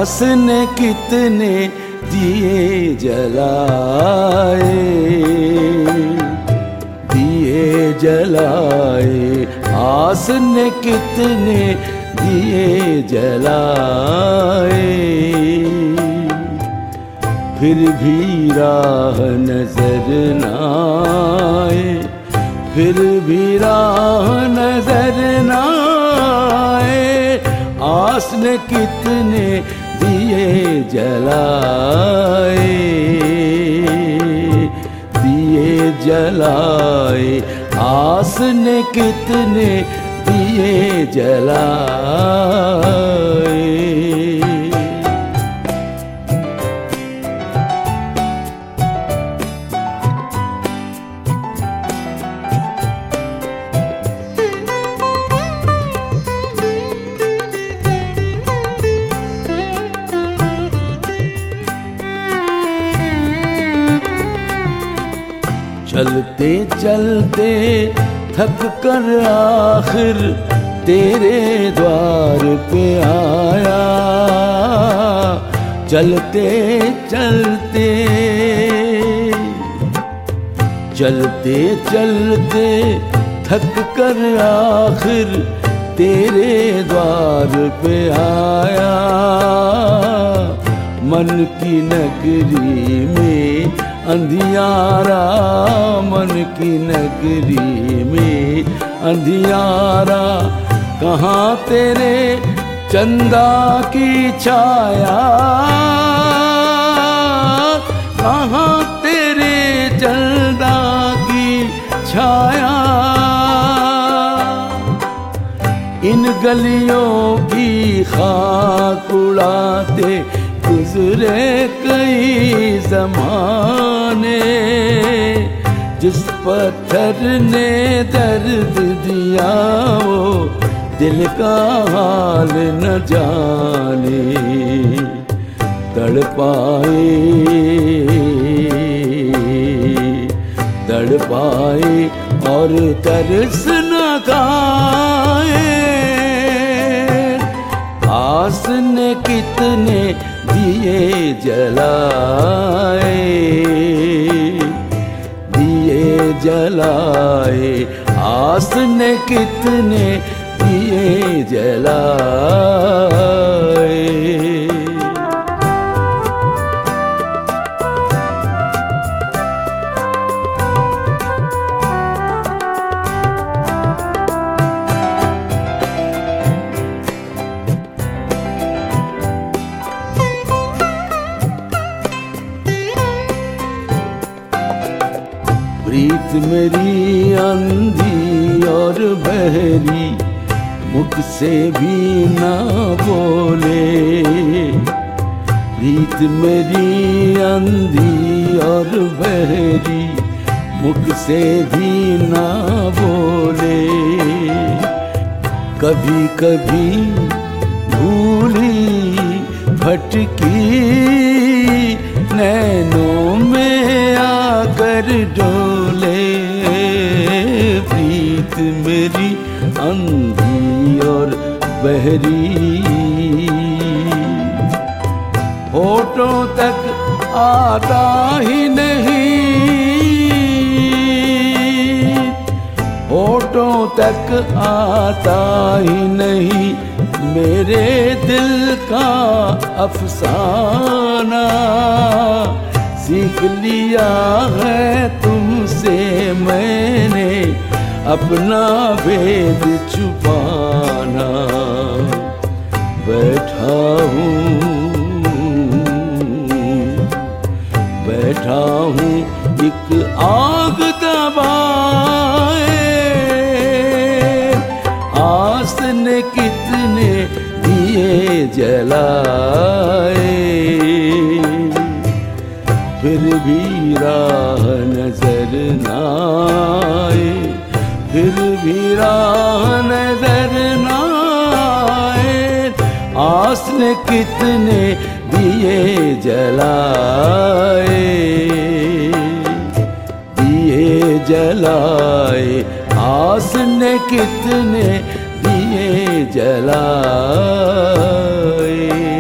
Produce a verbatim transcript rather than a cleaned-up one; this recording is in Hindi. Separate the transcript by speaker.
Speaker 1: आस ने कितने दिए जलाए, दिए जलाए, आस ने कितने दिए जलाए। फिर भी राह नजर न आए, फिर भी राह नजर न आए। आस ने कितने दिए जलाए, दिए जलाए, आस ने कितने दिए जलाए। चलते चलते थक कर आखिर तेरे द्वार पे आया, चलते चलते चलते चलते थक कर आखिर तेरे द्वार पे आया। मन की नगरी में अंधियारा, मन की नगरी में अंधियारा, कहाँ तेरे चंदा की छाया, कहाँ तेरे चंदा की छाया। इन गलियों की खाक उड़ाते गुजरे कई ज़माने, जिस पत्थर ने दर्द दिया वो दिल का हाल न जाने। तड़पाए तड़पाए और तरस न खाए। आस ने कितने दिए जलाए, दिए जलाए, आस ने कितने दिए जलाए। प्रीत मेरी अंधी और बहरी, मुझसे भी ना बोले। प्रीत मेरी अंधी और बहरी, मुझसे भी ना बोले। कभी कभी भूली भटकी नैनों में आकर डोले। प्रीत मेरी अंधी और बहरी, होठों तक आता ही नहीं, होठों तक आता ही नहीं मेरे दिल का अफसाना। सीख लिया है तुमसे मैंने अपना भेद छुपाना। बैठा हूँ बैठा हूँ एक आग दबाए। आस ने कितने दिए जलाए, फिर भी राह नजर न आए, फिर भी राह नजर न आए। आस ने कितने दिए जलाए, दिए जलाए। आस ने कितने दिए जलाए।